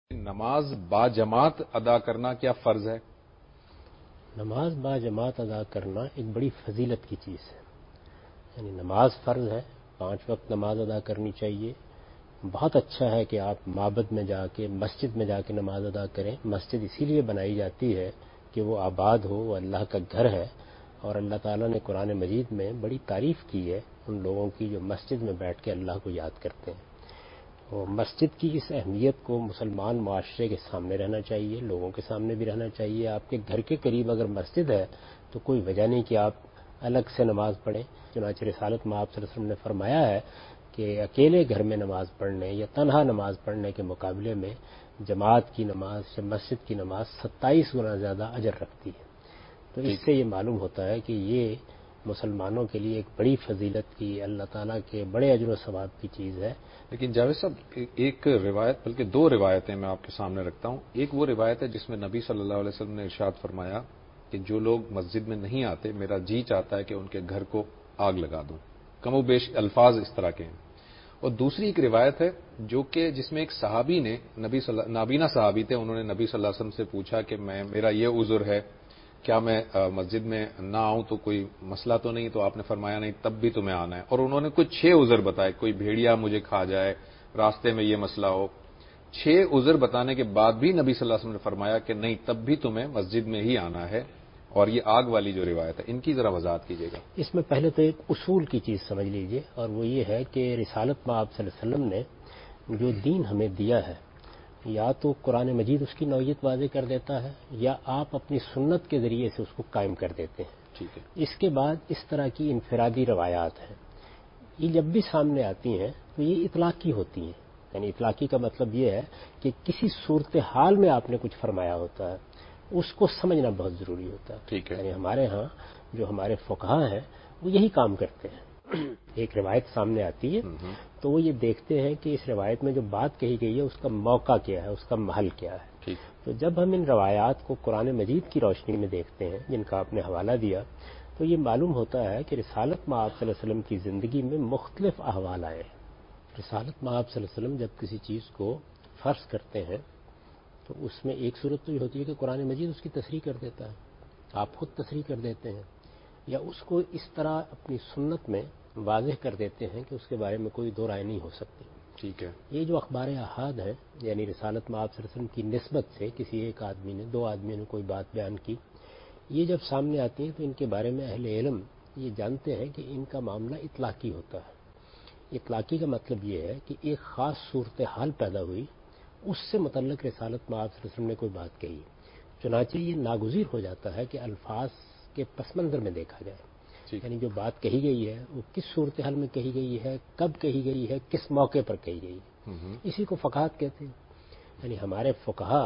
نماز با جماعت ادا کرنا کیا فرض ہے؟ نماز با جماعت ادا کرنا ایک بڑی فضیلت کی چیز ہے. یعنی نماز فرض ہے، 5 وقت نماز ادا کرنی چاہیے. بہت اچھا ہے کہ آپ معبد میں جا کے، مسجد میں جا کے نماز ادا کریں. مسجد اسی لیے بنائی جاتی ہے کہ وہ آباد ہو، وہ اللہ کا گھر ہے. اور اللہ تعالیٰ نے قرآن مجید میں بڑی تعریف کی ہے ان لوگوں کی جو مسجد میں بیٹھ کے اللہ کو یاد کرتے ہیں. اور مسجد کی اس اہمیت کو مسلمان معاشرے کے سامنے رہنا چاہیے، لوگوں کے سامنے بھی رہنا چاہیے. آپ کے گھر کے قریب اگر مسجد ہے تو کوئی وجہ نہیں کہ آپ الگ سے نماز پڑھیں. چنانچہ رسالت میں آپ صلی اللہ علیہ وسلم نے فرمایا ہے کہ اکیلے گھر میں نماز پڑھنے یا تنہا نماز پڑھنے کے مقابلے میں جماعت کی نماز یا مسجد کی نماز 27 گنا زیادہ اجر رکھتی ہے. تو اس سے یہ معلوم ہوتا ہے کہ یہ مسلمانوں کے لیے ایک بڑی فضیلت کی، اللہ تعالیٰ کے بڑے اجر و ثواب کی چیز ہے. لیکن جاوید صاحب، ایک روایت بلکہ 2 روایتیں میں آپ کے سامنے رکھتا ہوں. ایک وہ روایت ہے جس میں نبی صلی اللہ علیہ وسلم نے ارشاد فرمایا کہ جو لوگ مسجد میں نہیں آتے میرا جی چاہتا ہے کہ ان کے گھر کو آگ لگا دوں. کم و بیش الفاظ اس طرح کے ہیں. اور دوسری ایک روایت ہے جو کہ جس میں ایک صحابی نے نابینا صحابی تھے، انہوں نے نبی صلی اللہ علیہ وسلم سے پوچھا کہ میرا یہ عذر ہے، کیا میں مسجد میں نہ آؤں تو کوئی مسئلہ تو نہیں؟ تو آپ نے فرمایا نہیں، تب بھی تمہیں آنا ہے. اور انہوں نے کچھ 6 عذر بتائے، کوئی بھیڑیا مجھے کھا جائے، راستے میں یہ مسئلہ ہو. 6 عذر بتانے کے بعد بھی نبی صلی اللہ علیہ وسلم نے فرمایا کہ نہیں، تب بھی تمہیں مسجد میں ہی آنا ہے. اور یہ آگ والی جو روایت ہے ان کی ذرا وضاحت کیجیے گا. اس میں پہلے تو ایک اصول کی چیز سمجھ لیجئے، اور وہ یہ ہے کہ رسالت میں آپ صلی اللہ علیہ وسلم نے جو دین ہمیں دیا ہے، یا تو قرآن مجید اس کی نوعیت واضح کر دیتا ہے یا آپ اپنی سنت کے ذریعے سے اس کو قائم کر دیتے ہیں. ٹھیک ہے. اس کے بعد اس طرح کی انفرادی روایات ہیں، یہ جب بھی سامنے آتی ہیں تو یہ اطلاقی ہوتی ہیں. یعنی اطلاقی کا مطلب یہ ہے کہ کسی صورتحال میں آپ نے کچھ فرمایا ہوتا ہے، اس کو سمجھنا بہت ضروری ہوتا ہے. ٹھیک ہے. یعنی ہمارے ہاں جو ہمارے فقہا ہیں وہ یہی کام کرتے ہیں. ایک روایت سامنے آتی ہے تو وہ یہ دیکھتے ہیں کہ اس روایت میں جو بات کہی گئی ہے اس کا موقع کیا ہے، اس کا محل کیا ہے. ٹھیک. تو جب ہم ان روایات کو قرآن مجید کی روشنی میں دیکھتے ہیں جن کا آپ نے حوالہ دیا، تو یہ معلوم ہوتا ہے کہ رسالت میں آپ صلی اللہ علیہ وسلم کی زندگی میں مختلف احوال آئے ہیں. رسالت میں آپ صلی اللہ علیہ وسلم جب کسی چیز کو فرض کرتے ہیں تو اس میں ایک صورت تو یہ ہوتی ہے کہ قرآن مجید اس کی تصریح کر دیتا ہے، آپ خود تصریح کر دیتے ہیں، یا اس کو اس طرح اپنی سنت میں واضح کر دیتے ہیں کہ اس کے بارے میں کوئی دو رائے نہیں ہو سکتی. ٹھیک ہے. یہ جو اخبار احاد ہیں، یعنی رسالت میں آپ صلی اللہ علیہ وسلم کی نسبت سے کسی ایک آدمی نے، 2 آدمیوں نے کوئی بات بیان کی، یہ جب سامنے آتی ہیں تو ان کے بارے میں اہل علم یہ جانتے ہیں کہ ان کا معاملہ اطلاقی ہوتا ہے. اطلاقی کا مطلب یہ ہے کہ ایک خاص صورتحال پیدا ہوئی، اس سے متعلق رسالت میں آپ صلی اللہ علیہ وسلم نے کوئی بات کہی، چنانچہ یہ ناگزیر ہو جاتا ہے کہ الفاظ کے پس منظر میں دیکھا جائے. یعنی جو بات کہی گئی ہے وہ کس صورتحال میں کہی گئی ہے، کب کہی گئی ہے، کس موقع پر کہی گئی ہے، اسی کو فقاہت کہتے ہیں. یعنی ہمارے فقہا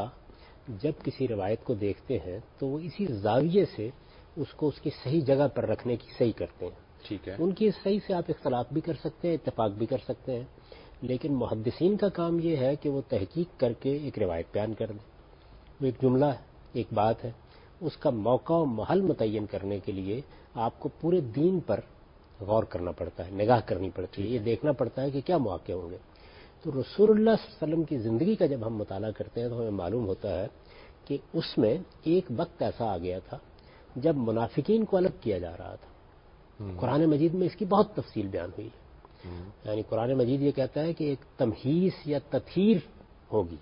جب کسی روایت کو دیکھتے ہیں تو وہ اسی زاویے سے اس کو اس کی صحیح جگہ پر رکھنے کی صحیح کرتے ہیں. ٹھیک ہے. ان کی صحیح سے آپ اختلاف بھی کر سکتے ہیں، اتفاق بھی کر سکتے ہیں، لیکن محدثین کا کام یہ ہے کہ وہ تحقیق کر کے ایک روایت بیان کر دیں. وہ ایک جملہ ہے، ایک بات ہے، اس کا موقع و محل متعین کرنے کے لیے آپ کو پورے دین پر غور کرنا پڑتا ہے، نگاہ کرنی پڑتی ہے، یہ دیکھنا پڑتا ہے کہ کیا مواقع ہوں گے. تو رسول اللہ صلی اللہ علیہ وسلم کی زندگی کا جب ہم مطالعہ کرتے ہیں تو ہمیں معلوم ہوتا ہے کہ اس میں ایک وقت ایسا آ گیا تھا جب منافقین کو الگ کیا جا رہا تھا. قرآن مجید میں اس کی بہت تفصیل بیان ہوئی ہے. یعنی قرآن مجید یہ کہتا ہے کہ ایک تمہیس یا تطہیر ہوگی.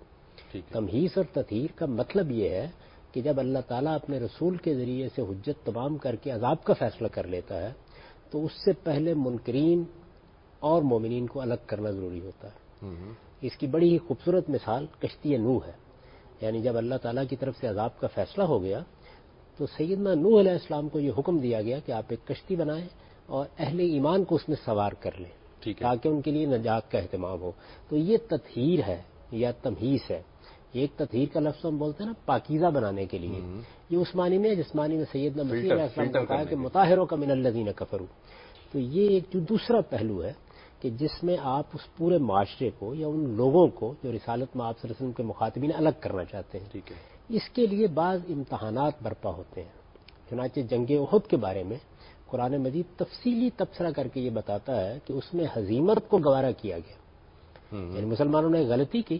تمہیس اور تطہیر کا مطلب یہ ہے کہ جب اللہ تعالیٰ اپنے رسول کے ذریعے سے حجت تمام کر کے عذاب کا فیصلہ کر لیتا ہے تو اس سے پہلے منکرین اور مومنین کو الگ کرنا ضروری ہوتا ہے. اس کی بڑی ہی خوبصورت مثال کشتی نوح ہے. یعنی جب اللہ تعالیٰ کی طرف سے عذاب کا فیصلہ ہو گیا تو سیدنا نوح علیہ السلام کو یہ حکم دیا گیا کہ آپ ایک کشتی بنائیں اور اہل ایمان کو اس میں سوار کر لیں تاکہ ان کے لیے نجات کا اہتمام ہو. تو یہ تطہیر ہے یا تمہیس ہے. ایک تطہیر کا لفظ ہم بولتے ہیں نا پاکیزہ بنانے کے لیے، یہ اس معنی میں جسمانی میں سیدنا مسیح علیہ السلام نے کہا کہ مطہروں کا من الذین کفروا. تو یہ ایک جو دوسرا پہلو ہے کہ جس میں آپ اس پورے معاشرے کو یا ان لوگوں کو جو رسالت میں آپ صلی اللہ علیہ وسلم کے مخاطبین الگ کرنا چاہتے ہیں. ٹھیک ہے. اس کے لیے بعض امتحانات برپا ہوتے ہیں. چنانچہ جنگ احد کے بارے میں قرآن مجید تفصیلی تبصرہ کر کے یہ بتاتا ہے کہ اس میں ہزیمت کو گوارا کیا گیا. یعنی مسلمانوں نے غلطی کی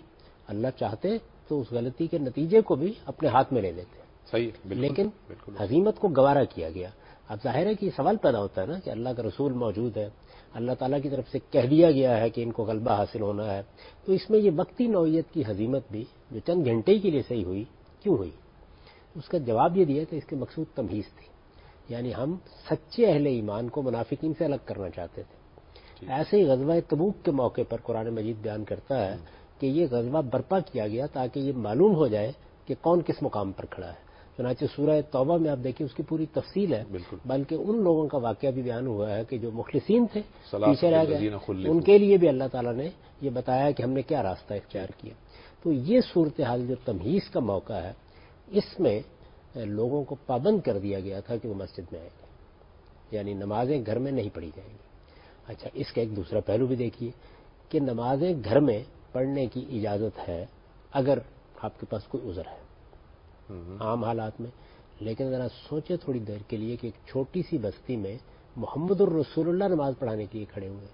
اللہ چاہتے تو اس غلطی کے نتیجے کو بھی اپنے ہاتھ میں لے لیتے، صحیح، بالکل، لیکن بالکل ہزیمت کو گوارا کیا گیا۔ اب ظاہر ہے کہ یہ سوال پیدا ہوتا ہے نا کہ اللہ کا رسول موجود ہے، اللہ تعالیٰ کی طرف سے کہہ دیا گیا ہے کہ ان کو غلبہ حاصل ہونا ہے، تو اس میں یہ وقتی نوعیت کی ہزیمت بھی جو چند گھنٹے کے لیے صحیح ہوئی، کیوں ہوئی؟ اس کا جواب یہ دیا کہ اس کے مقصود تمہیز تھی، یعنی ہم سچے اہل ایمان کو منافقین سے الگ کرنا چاہتے تھے۔ ایسے ہی غزوہ تبوک کے موقع پر قرآن مجید بیان کرتا ہے کہ یہ غزوہ برپا کیا گیا تاکہ یہ معلوم ہو جائے کہ کون کس مقام پر کھڑا ہے۔ چنانچہ سورہ توبہ میں آپ دیکھیں اس کی پوری تفصیل ہے، بالکل، بلکہ ان لوگوں کا واقعہ بھی بیان ہوا ہے کہ جو مخلصین تھے پیچھے رہ گئے، الذین خلفوا، ان کے لیے بھی اللہ تعالیٰ نے یہ بتایا کہ ہم نے کیا راستہ اختیار کیا۔ تو یہ صورتحال جو تمہیز کا موقع ہے، اس میں لوگوں کو پابند کر دیا گیا تھا کہ وہ مسجد میں آئیں گے، یعنی نمازیں گھر میں نہیں پڑھی جائیں گی۔ اچھا، اس کا ایک دوسرا پہلو بھی دیکھیے کہ نمازیں گھر میں پڑھنے کی اجازت ہے اگر آپ کے پاس کوئی عذر ہے عام حالات میں، لیکن ذرا سوچے تھوڑی دیر کے لیے کہ ایک چھوٹی سی بستی میں محمد الرسول اللہ نماز پڑھانے کے لیے کھڑے ہوئے،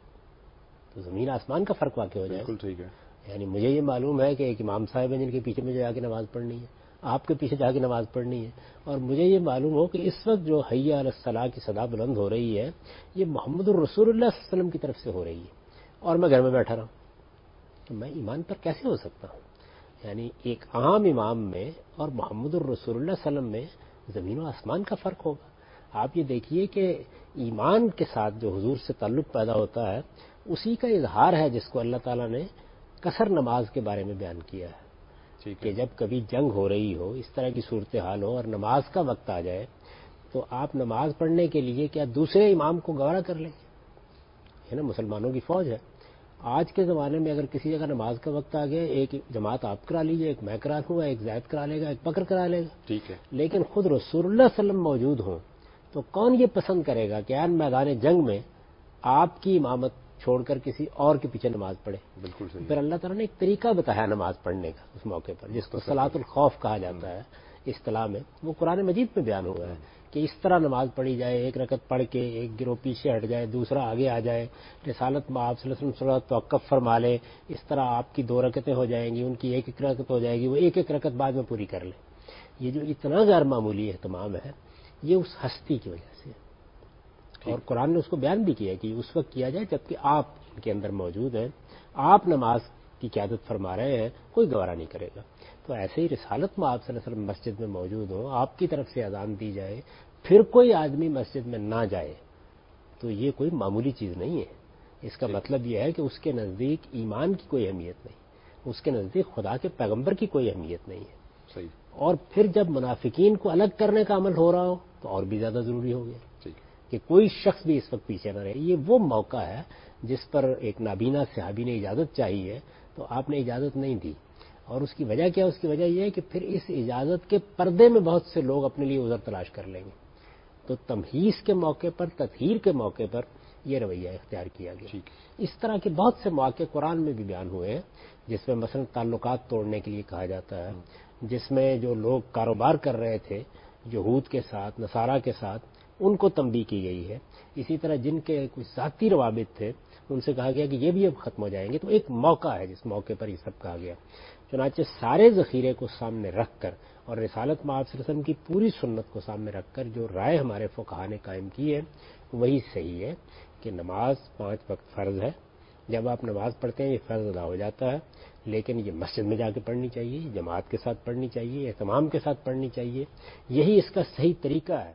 تو زمین آسمان کا فرق واقع ہو جائے۔ بالکل ٹھیک ہے، یعنی مجھے یہ معلوم ہے کہ ایک امام صاحب ہیں جن کے پیچھے مجھے جا کے نماز پڑھنی ہے، آپ کے پیچھے جا کے نماز پڑھنی ہے، اور مجھے یہ معلوم ہو کہ اس وقت جو حی علی الصلاح کی صدا بلند ہو رہی ہے یہ محمد الرسول اللہ صلی اللہ علیہ وسلم کی طرف سے ہو رہی ہے، اور میں گھر میں بیٹھا رہا ہوں، تو میں ایمان پر کیسے ہو سکتا ہوں؟ یعنی ایک عام امام میں اور محمد الرسول اللہ صلی اللہ علیہ وسلم میں زمین و آسمان کا فرق ہوگا۔ آپ یہ دیکھیے کہ ایمان کے ساتھ جو حضور سے تعلق پیدا ہوتا ہے اسی کا اظہار ہے جس کو اللہ تعالیٰ نے قصر نماز کے بارے میں بیان کیا ہے کہ جب کبھی جنگ ہو رہی ہو، اس طرح کی صورتحال ہو اور نماز کا وقت آ جائے تو آپ نماز پڑھنے کے لیے کیا دوسرے امام کو گوارا کر لیں گے؟ ہے نا، مسلمانوں کی فوج ہے۔ آج کے زمانے میں اگر کسی جگہ نماز کا وقت آ گیا، ایک جماعت آپ کرا لیجئے، ایک میں کرا لوں گا، ایک زید کرا لے گا، ایک بکر کرا لے گا، ٹھیک ہے، لیکن خود رسول اللہ صلی اللہ علیہ وسلم موجود ہوں تو کون یہ پسند کرے گا کہ عین میدان جنگ میں آپ کی امامت چھوڑ کر کسی اور کے پیچھے نماز پڑھے؟ بالکل صحیح، پھر اللہ تعالیٰ نے ایک طریقہ بتایا نماز پڑھنے کا اس موقع پر، جس کو صلاۃ الخوف کہا جاتا ہے اصطلاح میں، وہ قرآن مجید میں بیان ہوا ہے کہ اس طرح نماز پڑھی جائے، ایک رکعت پڑھ کے ایک گروہ پیچھے ہٹ جائے، دوسرا آگے آ جائے، رسالت میں آپ صلی اللہ علیہ وسلم صلاۃ توقف فرما لے، اس طرح آپ کی 2 رکعتیں ہو جائیں گی، ان کی ایک رکعت ہو جائے گی، وہ ایک رکعت بعد میں پوری کر لے۔ یہ جو اتنا غیر معمولی اہتمام ہے یہ اس ہستی کی وجہ سے، اور قرآن نے اس کو بیان بھی کیا کہ اس وقت کیا جائے جبکہ آپ ان کے اندر موجود ہیں، آپ نماز کی قیادت فرما رہے ہیں، کوئی گوارا نہیں کرے گا۔ تو ایسے ہی رسالت میں آپ صلی اللہ علیہ وسلم مسجد میں موجود ہوں، آپ کی طرف سے اذان دی جائے، پھر کوئی آدمی مسجد میں نہ جائے تو یہ کوئی معمولی چیز نہیں ہے۔ اس کا مطلب یہ ہے کہ اس کے نزدیک ایمان کی کوئی اہمیت نہیں، اس کے نزدیک خدا کے پیغمبر کی کوئی اہمیت نہیں ہے۔ صحیح، اور پھر جب منافقین کو الگ کرنے کا عمل ہو رہا ہو تو اور بھی زیادہ ضروری ہو گیا کہ کوئی شخص بھی اس وقت پیچھے نہ رہے۔ یہ وہ موقع ہے جس پر ایک نابینا صحابی نے اجازت چاہی ہے تو آپ نے اجازت نہیں دی، اور اس کی وجہ کیا؟ اس کی وجہ یہ ہے کہ پھر اس اجازت کے پردے میں بہت سے لوگ اپنے لیے عذر تلاش کر لیں گے۔ تو تمہیز کے موقع پر، تطہیر کے موقع پر یہ رویہ اختیار کیا گیا۔ اس طرح کے بہت سے مواقع قرآن میں بھی بیان ہوئے ہیں جس میں مثلا تعلقات توڑنے کے لیے کہا جاتا ہے، جس میں جو لوگ کاروبار کر رہے تھے یہود کے ساتھ، نصارہ کے ساتھ، ان کو تنبیہ کی گئی ہے۔ اسی طرح جن کے کچھ ذاتی روابط تھے ان سے کہا گیا کہ یہ بھی اب ختم ہو جائیں گے۔ تو ایک موقع ہے جس موقع پر یہ سب کہا گیا۔ چنانچہ سارے ذخیرے کو سامنے رکھ کر اور رسالت میں آپ صلی اللہ علیہ وسلم کی پوری سنت کو سامنے رکھ کر جو رائے ہمارے فقہا نے قائم کی ہے وہی صحیح ہے کہ نماز 5 وقت فرض ہے۔ جب آپ نماز پڑھتے ہیں یہ فرض ادا ہو جاتا ہے، لیکن یہ مسجد میں جا کے پڑھنی چاہیے، جماعت کے ساتھ پڑھنی چاہیے، اہتمام کے ساتھ پڑھنی چاہیے، یہی اس کا صحیح طریقہ ہے۔